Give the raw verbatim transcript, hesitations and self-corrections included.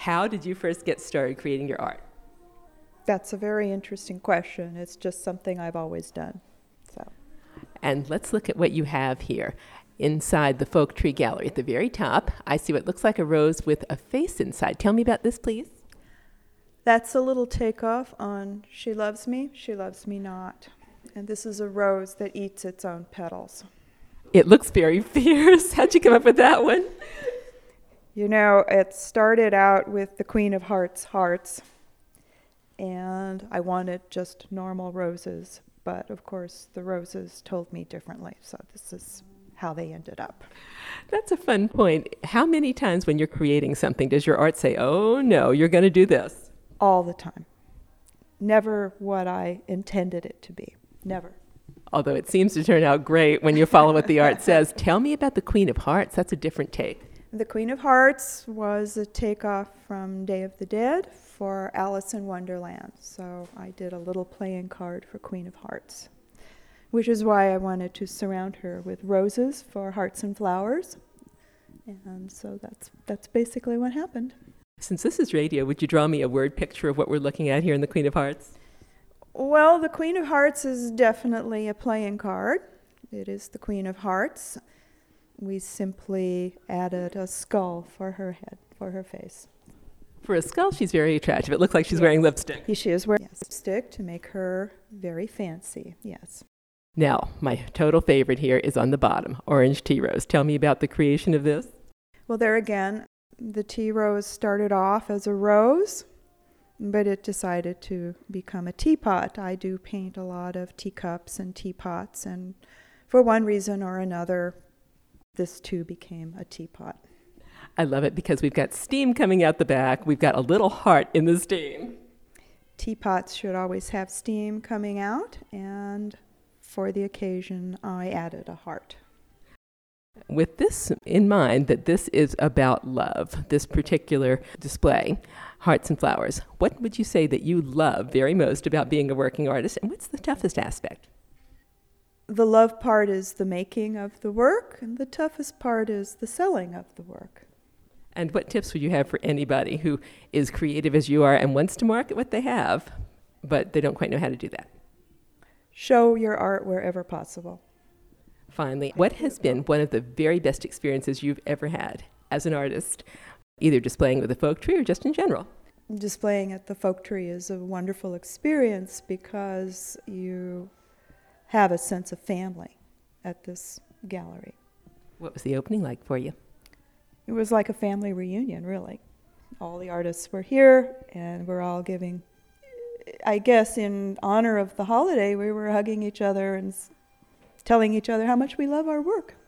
How did you first get started creating your art? That's a very interesting question. It's just something I've always done. So, And let's look at what you have here. Inside the Folk Tree Gallery at the very top, I see what looks like a rose with a face inside. Tell me about this, please. that's a little takeoff on She Loves Me, She Loves Me Not. And this is a rose that eats its own petals. It looks very fierce. How'd you come up with that one? You know, it started out with the Queen of Hearts hearts, and I wanted just normal roses. But, of course, the roses told me differently, so this is how they ended up. That's a fun point. How many times when you're creating something does your art say, oh, no, you're going to do this? All the time. Never what I intended it to be. Never. Although it seems to turn out great when you follow what the art says. Tell me about the Queen of Hearts. That's a different take. The Queen of Hearts was a takeoff from Day of the Dead for Alice in Wonderland. So I did a little playing card for Queen of Hearts, which is why I wanted to surround her with roses for hearts and flowers. And so that's that's basically what happened. Since this is radio, would you draw me a word picture of what we're looking at here in the Queen of Hearts? Well, the Queen of Hearts is definitely a playing card. It is the Queen of Hearts. We simply added a skull for her head, for her face. For a skull, she's very attractive. It looks like she's Yes. wearing lipstick. She is wearing yes, lipstick to make her very fancy, yes. Now, my total favorite here is on the bottom, Orange Tea Rose. Tell me about the creation of this. Well, there again, the tea rose started off as a rose, but it decided to become a teapot. I do paint a lot of teacups and teapots, and for one reason or another, this too became a teapot. I love it because we've got steam coming out the back. We've got a little heart in the steam. Teapots should always have steam coming out, and for the occasion, I added a heart. With this in mind, that this is about love, this particular display, Hearts and Flowers, what would you say that you love very most about being a working artist, and what's the toughest aspect? The love part is the making of the work, and the toughest part is the selling of the work. And what tips would you have for anybody who is creative as you are and wants to market what they have, but they don't quite know how to do that? Show your art wherever possible. Finally, what has been one of the very best experiences you've ever had as an artist, either displaying with the Folk Tree or just in general? Displaying at the Folk Tree is a wonderful experience because you have a sense of family at this gallery. What was the opening like for you? It was like a family reunion, really. All the artists were here, and we're all giving, I guess in honor of the holiday, we were hugging each other and telling each other how much we love our work.